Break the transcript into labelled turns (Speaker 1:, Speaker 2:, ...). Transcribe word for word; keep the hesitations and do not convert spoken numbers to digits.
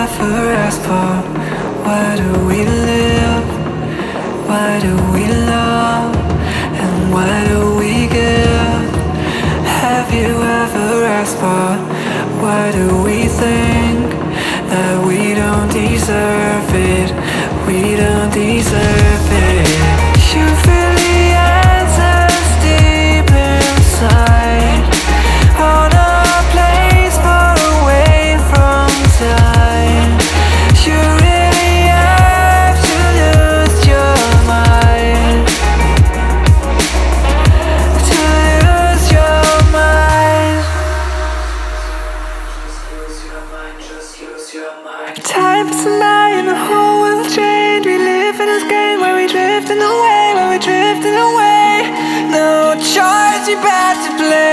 Speaker 1: ever ask for? Why do we live? Why do we love? And why do we give? Have you ever asked for? Why do we think that we don't deserve it? We don't deserve it. You feel the answers deep inside, on a place far away from time. You really have to lose your mind, to lose your mind. Just lose your mind, just lose your mind. Time passing by and the whole world changed. We live in this game where we drifting away, where we drifting away. No choice, we about to play.